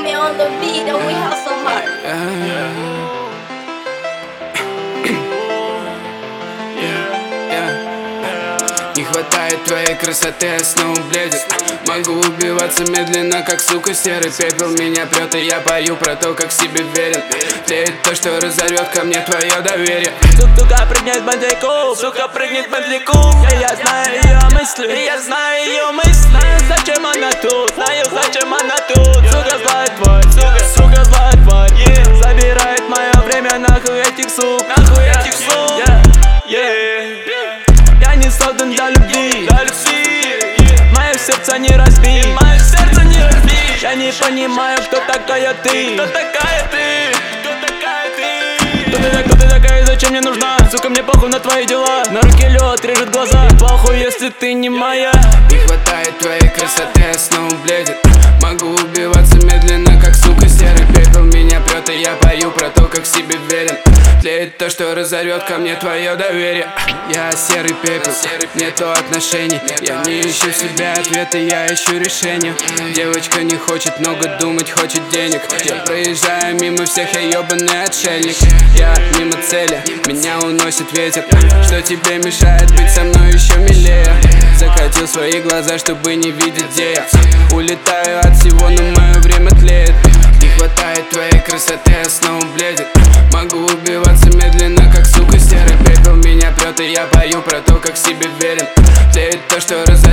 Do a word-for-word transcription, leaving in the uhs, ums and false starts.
me on the beat and we hustle hard. Не хватает твоей красоты, я снова бледен. Могу убиваться медленно, как сука, серый пепел. Меня прет, и я пою про то, как себе верен. Тлеет то, что разорвет ко мне твое доверие. Сука прыгнет в Бентли Куб, сука прыгнет в Бентли Куб. И я знаю ее мысли, и я знаю ее мысли. Знаю, зачем она тут, знаю, зачем она тут. Сука злая тварь, сука, сука злая тварь, yeah. Забирает мое время, нахуй этих сук, нахуй этих сук, yeah. Yeah. Я не создан для любви, для любви. Мое сердце не разбит, мое сердце не разбит. Я не понимаю, кто такая ты, кто такая ты, кто такая ты. Кто ты, кто ты такая, зачем мне нужна? Сука, мне похуй на твои дела. На руке лед, режет глаза. И похуй, если ты не моя. Не хватает твоей красоты, я снова бледен. Могу убиваться медленно, как сука, серый пепел. Меня прет, и я пою про то, как себе верен. Тлеет то, что разорвет ко мне твое доверие. Я серый пепел, нету отношений. Я не ищу в себе ответы, я ищу решения. Девочка не хочет много думать, хочет денег. Я проезжаю мимо всех, я ебаный отшельник. Я мимо цели, меня уносит ветер. Что тебе мешает быть со мной еще милее? Закатил свои глаза, чтобы не видеть, где я. Улетаю от всего, но мое время тлеет. Не хватает твоей красоты, я снова бледен. Могу убиваться медленно, как сука, серый пепел. Меня прет, и я пою про то, как себе верен. Тлеет то, что раз